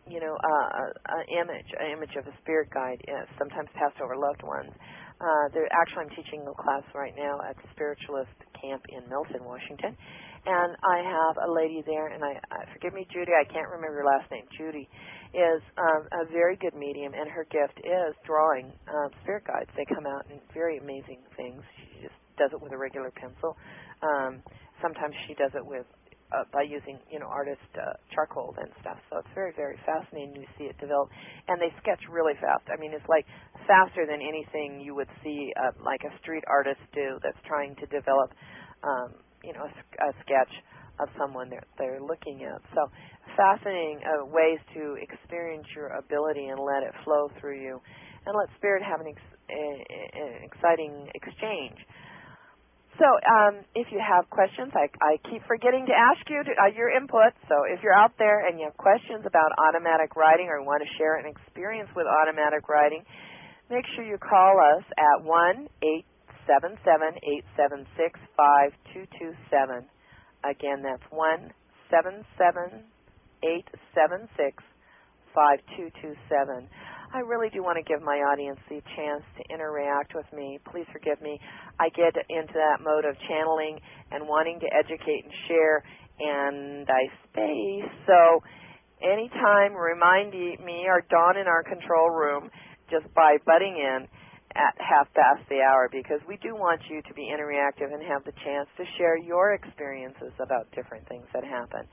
you know, uh, an image, an image of a spirit guide, uh, sometimes passed over loved ones. Uh, they're, actually, I'm teaching a class right now at the Spiritualist Camp in Milton, Washington, and I have a lady there, and I, uh, forgive me, Judy, I can't remember your last name. Judy is um, a very good medium, and her gift is drawing um, spirit guides. They come out in very amazing things. She just does it with a regular pencil. Um, sometimes she does it with Uh, by using, you know, artist uh, charcoal and stuff. So it's very, very fascinating to see it develop. And they sketch really fast. I mean, it's like faster than anything you would see uh, like a street artist do that's trying to develop, um, you know, a, a sketch of someone they're, they're looking at. So fascinating uh, ways to experience your ability and let it flow through you and let Spirit have an, ex- an exciting exchange. So um, if you have questions, I, I keep forgetting to ask you to, uh, your input. So if you're out there and you have questions about automatic writing or want to share an experience with automatic writing, make sure you call us at one eight seven seven, eight seven six, five two two seven. Again, that's one seven seven, eight seven six, five two two seven. I really do want to give my audience the chance to interact with me. Please forgive me. I get into that mode of channeling and wanting to educate and share, and I space. So anytime, remind me or Dawn in our control room just by butting in at half past the hour, because we do want you to be interactive and have the chance to share your experiences about different things that happen.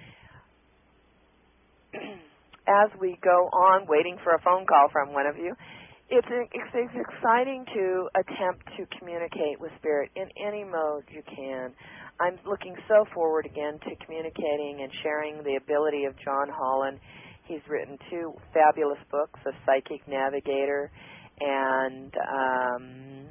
As we go on, waiting for a phone call from one of you, it's, it's, it's exciting to attempt to communicate with Spirit in any mode you can. I'm looking so forward again to communicating and sharing the ability of John Holland. He's written two fabulous books, A Psychic Navigator and um,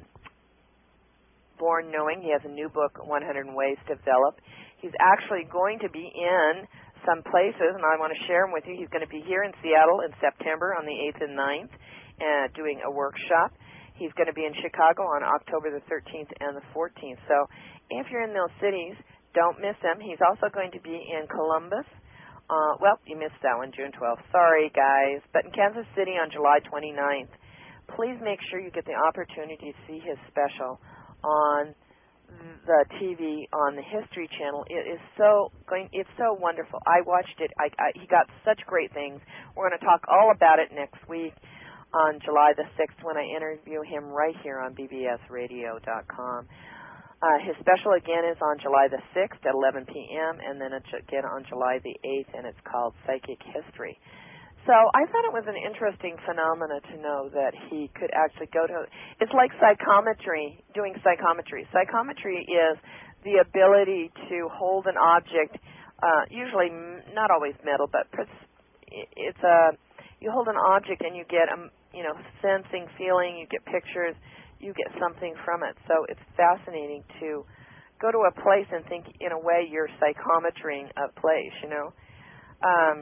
Born Knowing. He has a new book, one hundred Ways to Develop. He's actually going to be in some places, and I want to share them with you. He's going to be here in Seattle in September on the eighth and ninth uh, doing a workshop. He's going to be in Chicago on October the thirteenth and the fourteenth. So if you're in those cities, don't miss him. He's also going to be in Columbus. Uh, well, you missed that one, June twelfth. Sorry, guys. But in Kansas City on July twenty-ninth. Please make sure you get the opportunity to see his special on the T V on the History Channel. It is so going. It's so wonderful. I watched it. I, I, he got such great things. We're going to talk all about it next week on July the sixth when I interview him right here on B B S radio dot com. Uh, his special again is on July the sixth at eleven p.m. and then it's again on July the eighth, and it's called Psychic History. So I thought it was an interesting phenomena to know that he could actually go to, it's like psychometry, doing psychometry. Psychometry is the ability to hold an object, uh, usually not always metal, but it's a, you hold an object and you get a, you know, sensing, feeling, you get pictures, you get something from it. So it's fascinating to go to a place and think in a way you're psychometrying a place, you know. Um,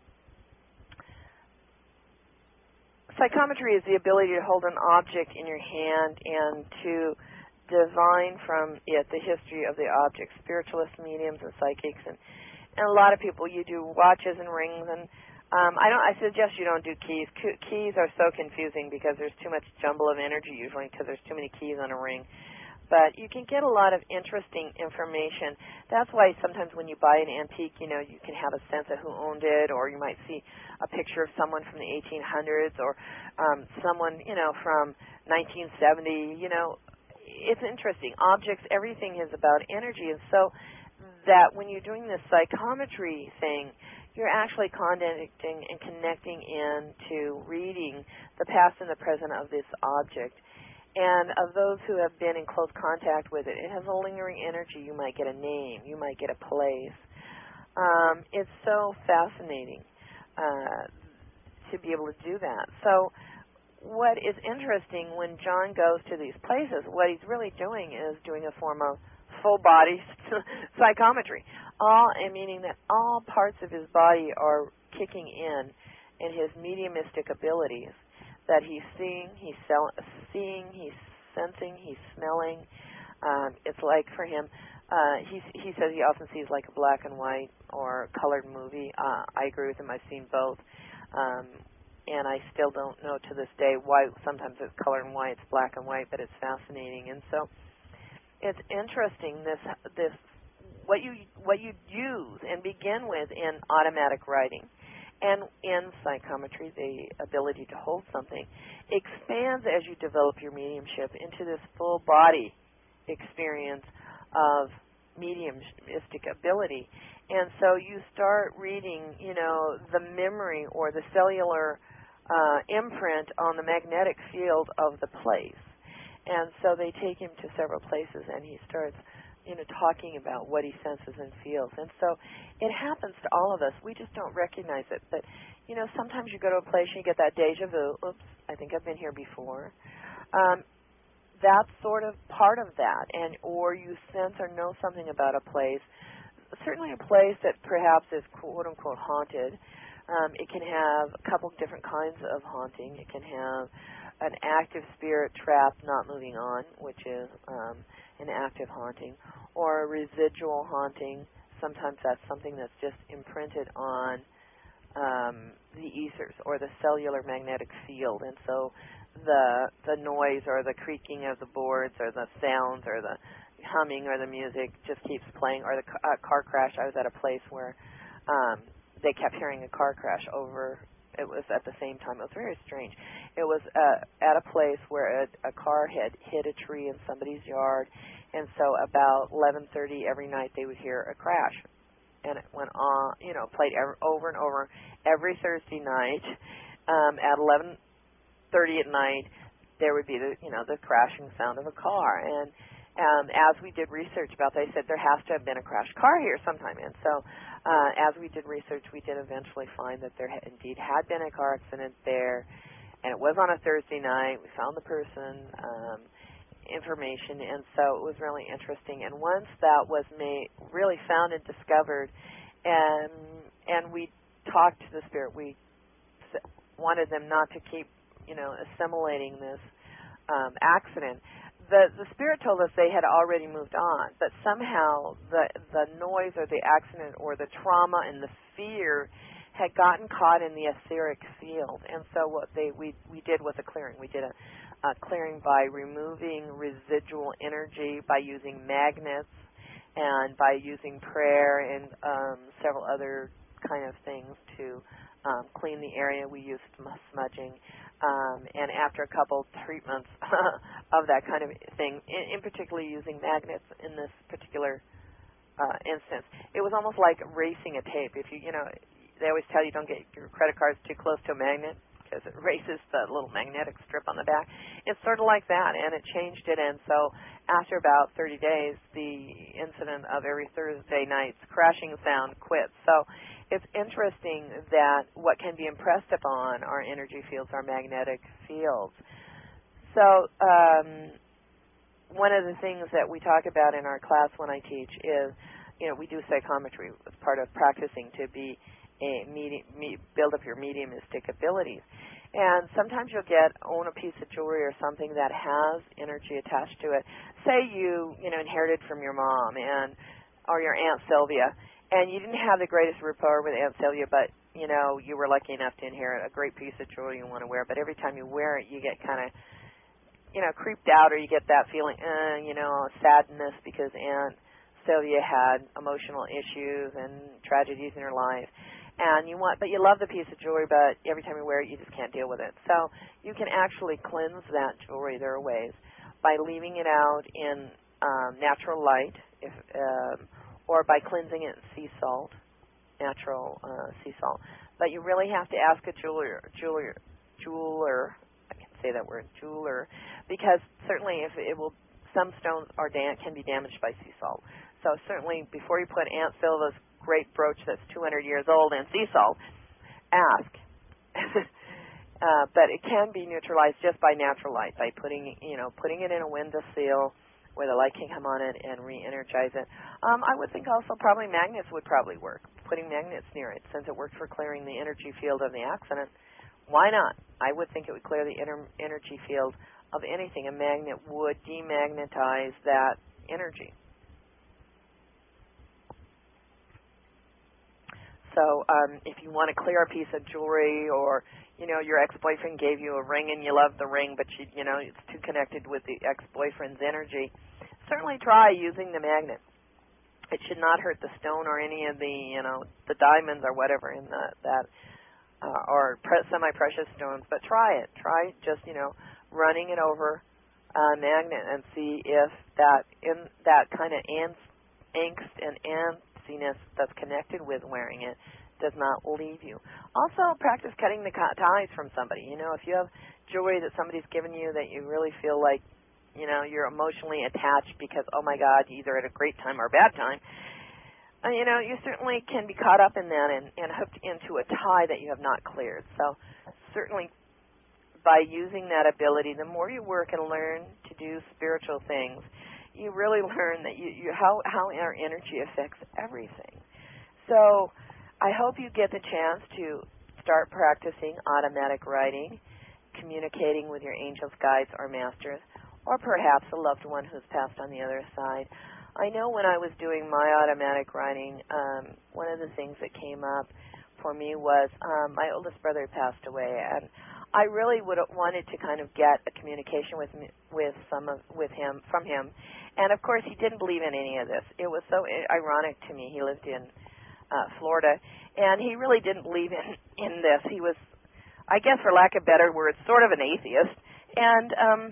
Psychometry is the ability to hold an object in your hand and to divine from it the history of the object. Spiritualist mediums and psychics, and, and a lot of people, you do watches and rings, and um, I don't. I suggest you don't do keys. Keys are so confusing because there's too much jumble of energy usually because there's too many keys on a ring. But you can get a lot of interesting information. That's why sometimes when you buy an antique, you know, you can have a sense of who owned it, or you might see a picture of someone from the eighteen hundreds or um, someone, you know, from nineteen seventy. You know, it's interesting. Objects, everything is about energy. And so that when you're doing this psychometry thing, you're actually connecting and connecting into reading the past and the present of this object. And of those who have been in close contact with it, it has a lingering energy. You might get a name. You might get a place. Um, it's so fascinating uh, to be able to do that. So what is interesting when John goes to these places, what he's really doing is doing a form of full-body psychometry, all meaning that all parts of his body are kicking in in his mediumistic abilities. That he's seeing, he's seeing, he's sensing, he's smelling. Um, it's like for him Uh, he he says he often sees like a black and white or colored movie. Uh, I agree with him. I've seen both, um, and I still don't know to this day why sometimes it's color and white, it's black and white, but it's fascinating. And so it's interesting this this what you what you use and begin with in automatic writing. And in psychometry, the ability to hold something expands as you develop your mediumship into this full body experience of mediumistic ability. And so you start reading, you know, the memory or the cellular uh, imprint on the magnetic field of the place. And so they take him to several places, and he starts, you know, talking about what he senses and feels. And so it happens to all of us. We just don't recognize it. But, you know, sometimes you go to a place and you get that deja vu. Oops, I think I've been here before. Um, that's sort of part of that, and or you sense or know something about a place, certainly a place that perhaps is quote-unquote haunted. Um, it can have a couple different kinds of haunting. It can have an active spirit trapped, not moving on, which is um, an active haunting, or a residual haunting. Sometimes that's something that's just imprinted on um, the ethers or the cellular magnetic field, and so the the noise or the creaking of the boards or the sounds or the humming or the music just keeps playing, or the uh, car crash. I was at a place where um, they kept hearing a car crash over. It was at the same time. It was very strange. It was uh, at a place where a, a car had hit a tree in somebody's yard, and so about eleven thirty every night they would hear a crash, and it went on, you know, played ever, over and over every Thursday night um, at eleven thirty at night. There would be the, you know, the crashing sound of a car, and um, as we did research about that, they said there has to have been a crashed car here sometime. And so, uh, as we did research, we did eventually find that there ha- indeed had been a car accident there, and it was on a Thursday night. We found the person, um, information, and so it was really interesting. And once that was made, really found and discovered, and and we talked to the spirit, we wanted them not to keep, you know, assimilating this um, accident. The the spirit told us they had already moved on, but somehow the the noise or the accident or the trauma and the fear had gotten caught in the etheric field. And so what they we we did was a clearing. We did a, a clearing by removing residual energy, by using magnets, and by using prayer and um, several other kind of things to um, clean the area. We used smudging. Um, and after a couple treatments of that kind of thing, in, in particularly using magnets in this particular uh, instance, it was almost like racing a tape. If you, you know, they always tell you don't get your credit cards too close to a magnet because it races the little magnetic strip on the back. It's sort of like that, and it changed it. And so after about thirty days, the incident of every Thursday night's crashing sound quit. So it's interesting that what can be impressed upon our energy fields, our magnetic fields. So um, one of the things that we talk about in our class when I teach is, you know, we do psychometry as part of practicing to be a medium, me, build up your mediumistic abilities. And sometimes you'll get own a piece of jewelry or something that has energy attached to it. Say you, you know, inherited from your mom and or your Aunt Sylvia, and you didn't have the greatest rapport with Aunt Sylvia, but, you know, you were lucky enough to inherit a great piece of jewelry you want to wear, but every time you wear it, you get kind of, you know, creeped out, or you get that feeling, uh, you know, sadness because Aunt Sylvia had emotional issues and tragedies in her life. And you want, but you love the piece of jewelry, but every time you wear it, you just can't deal with it. So you can actually cleanse that jewelry. There are ways by leaving it out in um, natural light, if um, or by cleansing it in sea salt, natural uh, sea salt. But you really have to ask a jeweler, jeweler, jeweler. I can say that word, jeweler, because certainly if it will, some stones are dam- can be damaged by sea salt. So certainly before you put Aunt Sylvia's great brooch that's two hundred years old in sea salt, ask. uh, but it can be neutralized just by natural light, by putting, you know, putting it in a windowsill where the light can come on it and re-energize it. Um, I would think also probably magnets would probably work, putting magnets near it, since it worked for clearing the energy field of the accident. Why not? I would think it would clear the inner energy field of anything. A magnet would demagnetize that energy. So um, if you want to clear a piece of jewelry, or you know your ex-boyfriend gave you a ring and you love the ring, but you you know it's too connected with the ex-boyfriend's energy, certainly try using the magnet. It should not hurt the stone or any of the you know the diamonds or whatever in the, that uh, or pre- semi-precious stones. But try it. Try just you know running it over a magnet and see if that in that kind of angst and antsiness that's connected with wearing it does not leave you. Also, practice cutting the ties from somebody. You know, if you have jewelry that somebody's given you that you really feel like, you know, you're emotionally attached because, oh my God, you either had a great time or a bad time, uh, you know, you certainly can be caught up in that and, and hooked into a tie that you have not cleared. So certainly by using that ability, the more you work and learn to do spiritual things, you really learn that you, you how, how our energy affects everything. So I hope you get the chance to start practicing automatic writing, communicating with your angels, guides, or masters, or perhaps a loved one who's passed on the other side. I know when I was doing my automatic writing, um, one of the things that came up for me was um, my oldest brother passed away, and I really would have wanted to kind of get a communication with me, with some of with him from him, and of course he didn't believe in any of this. It was so ironic to me. He lived in uh, Florida, and he really didn't believe in in this. He was, I guess, for lack of better words, sort of an atheist, and um,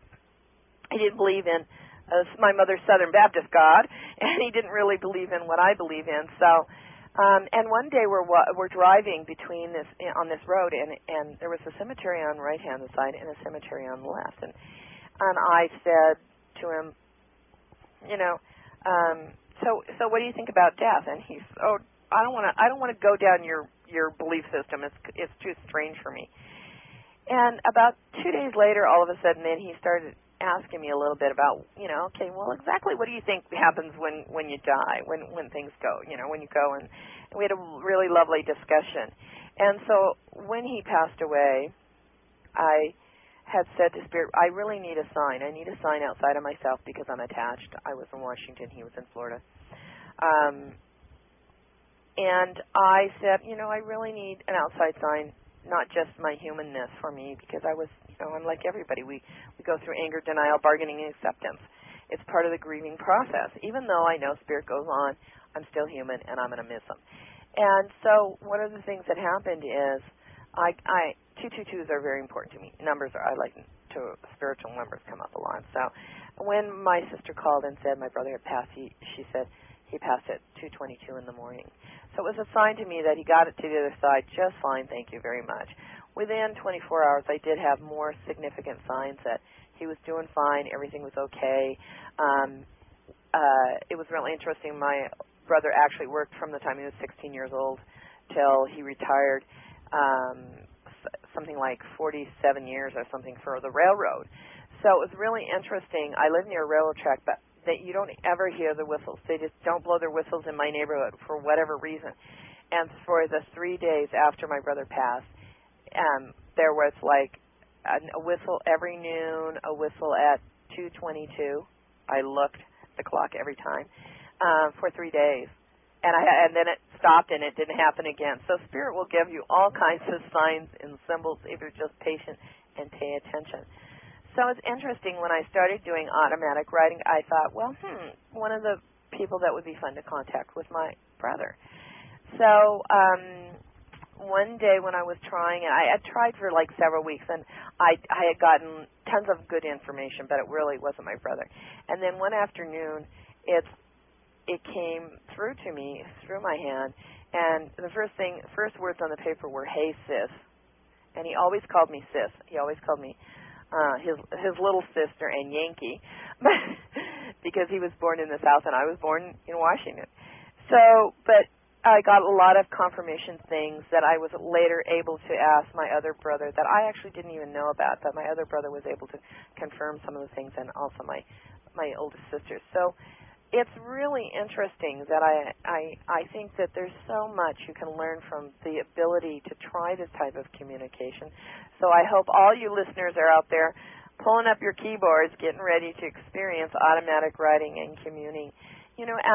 he didn't believe in uh, my mother's Southern Baptist God, and he didn't really believe in what I believe in. So. Um, and one day we're we're driving between this on this road, and and there was a cemetery on the right hand side and a cemetery on the left, and and I said to him, you know, um, so so what do you think about death? And he's, oh, I don't want to I don't want to go down your your belief system. It's it's too strange for me. And about two days later, all of a sudden, then he started asking me a little bit about, you know, okay, well, exactly what do you think happens when, when you die, when, when things go, you know, when you go, and, and we had a really lovely discussion. And so when he passed away, I had said to Spirit, I really need a sign. I need a sign outside of myself because I'm attached. I was in Washington. He was in Florida. Um, and I said, you know, I really need an outside sign, not just my humanness for me, because I was, you know, I'm like everybody. We, we go through anger, denial, bargaining, and acceptance. It's part of the grieving process. Even though I know Spirit goes on, I'm still human, and I'm going to miss him. And so one of the things that happened is I, I two two twos are very important to me. Numbers are, I like to, spiritual numbers come up a lot. So when my sister called and said my brother had passed, he, she said he passed at two twenty-two in the morning. So it was a sign to me that he got it to the other side just fine, thank you very much. Within twenty-four hours, I did have more significant signs that he was doing fine, everything was okay. Um, uh, it was really interesting. My brother actually worked from the time he was sixteen years old till he retired, um, something like forty-seven years or something for the railroad. So it was really interesting. I live near a railroad track, but that you don't ever hear the whistles. They just don't blow their whistles in my neighborhood for whatever reason. And for the three days after my brother passed, um, there was like a, a whistle every noon, a whistle at two twenty-two. I looked at the clock every time uh, for three days. And, I, and then it stopped and it didn't happen again. So Spirit will give you all kinds of signs and symbols if you're just patient and pay attention. So it's interesting, when I started doing automatic writing, I thought, well, hmm, one of the people that would be fun to contact was my brother. So um, one day when I was trying, and I had tried for like several weeks, and I, I had gotten tons of good information, but it really wasn't my brother. And then one afternoon, it's, it came through to me, through my hand, and the first thing, first words on the paper were, hey, sis. And he always called me sis. He always called me Uh, his his little sister and Yankee, because he was born in the South and I was born in Washington. So, but I got a lot of confirmation things that I was later able to ask my other brother that I actually didn't even know about, but my other brother was able to confirm some of the things, and also my my oldest sister. So it's really interesting that I, I I think that there's so much you can learn from the ability to try this type of communication. So I hope all you listeners are out there pulling up your keyboards, getting ready to experience automatic writing and communing. You know, ask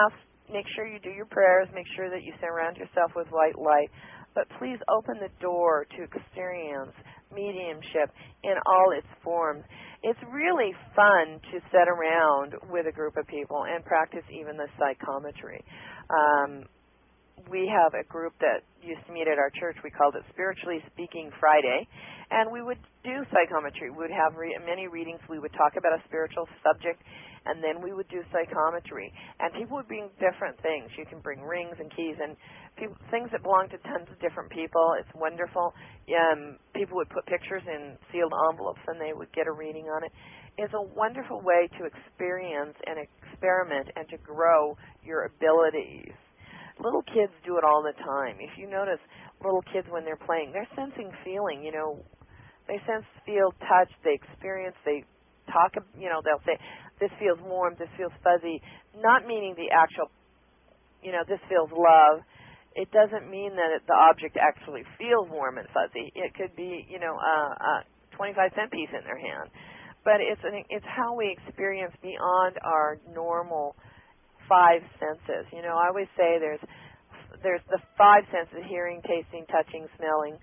make sure you do your prayers. Make sure that you surround yourself with white light. But please open the door to experience mediumship in all its forms. It's really fun to sit around with a group of people and practice even the psychometry. Um, we have a group that used to meet at our church. We called it Spiritually Speaking Friday, and we would do psychometry. We would have re- many readings. We would talk about a spiritual subject, and then we would do psychometry. And people would bring different things. You can bring rings and keys and people, things that belong to tons of different people. It's wonderful. Um, people would put pictures in sealed envelopes, and they would get a reading on it. It's a wonderful way to experience and experiment and to grow your abilities. Little kids do it all the time. If you notice little kids when they're playing, they're sensing feeling, you know. They sense, feel, touch, they experience, they talk, you know, they'll say, this feels warm, this feels fuzzy, not meaning the actual, you know, this feels love. It doesn't mean that it, the object actually feels warm and fuzzy. It could be, you know, a, a twenty-five cent piece in their hand. But it's an, it's how we experience beyond our normal five senses. You know, I always say there's there's the five senses: hearing, tasting, touching, smelling.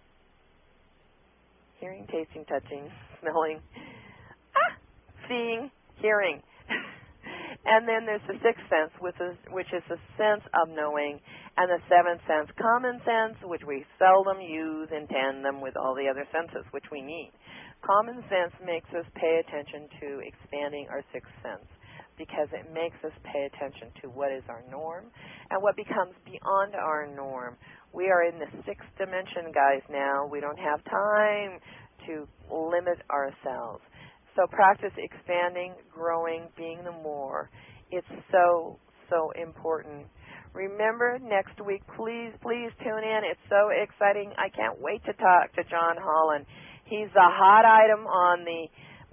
Hearing, tasting, touching, smelling, ah, seeing, hearing. And then there's the sixth sense, which is, which is the sense of knowing, and the seventh sense, common sense, which we seldom use in tandem with all the other senses, which we need. Common sense makes us pay attention to expanding our sixth sense, because it makes us pay attention to what is our norm and what becomes beyond our norm. We are in the sixth dimension, guys, now. We don't have time to limit ourselves. So practice expanding, growing, being the more. It's so, so important. Remember, next week, please, please tune in. It's so exciting. I can't wait to talk to John Holland. He's the hot item on the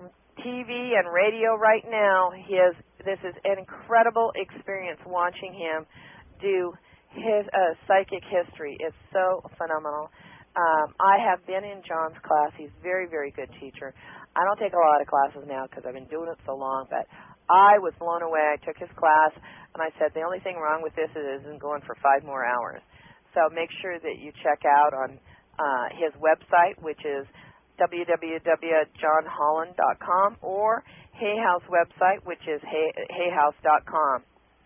T V and radio right now. His this is an incredible experience watching him do his uh, psychic history. It's so phenomenal. Um, I have been in John's class. He's a very, very good teacher. I don't take a lot of classes now because I've been doing it so long, but I was blown away. I took his class, and I said, the only thing wrong with this is it isn't going for five more hours. So make sure that you check out on uh, his website, which is w w w dot john holland dot com, or Hay House website, which is hay, hay house dot com.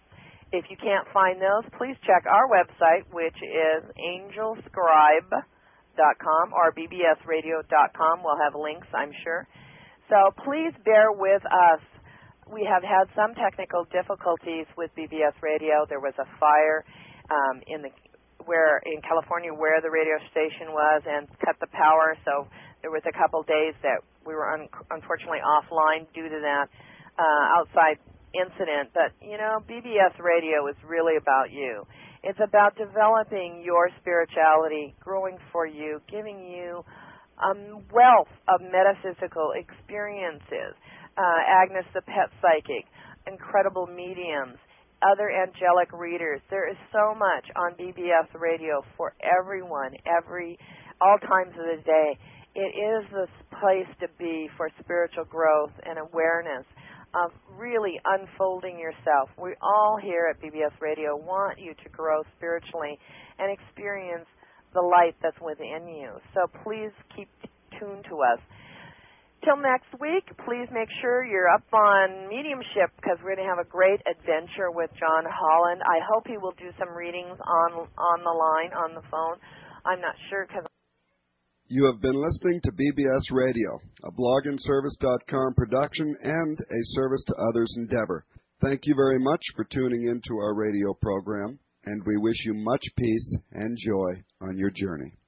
If you can't find those, please check our website, which is angel scribe dot com or b b s radio dot com. We'll have links, I'm sure. So please bear with us. We have had some technical difficulties with B B S Radio. There was a fire um, in the where in California where the radio station was and cut the power, so there was a couple days that we were un- unfortunately offline due to that uh, outside incident. But, you know, B B S Radio is really about you. It's about developing your spirituality, growing for you, giving you a wealth of metaphysical experiences. Uh, Agnes the Pet Psychic, incredible mediums, other angelic readers. There is so much on B B S Radio for everyone, every all times of the day. It is the place to be for spiritual growth and awareness of really unfolding yourself. We all here at B B S Radio want you to grow spiritually and experience the light that's within you. So please keep tuned to us. Till next week, please make sure you're up on mediumship because we're going to have a great adventure with John Holland. I hope he will do some readings on on the line, on the phone. I'm not sure because... You have been listening to B B S Radio, a blog and service dot com production and a service to others endeavor. Thank you very much for tuning in to our radio program, and we wish you much peace and joy on your journey.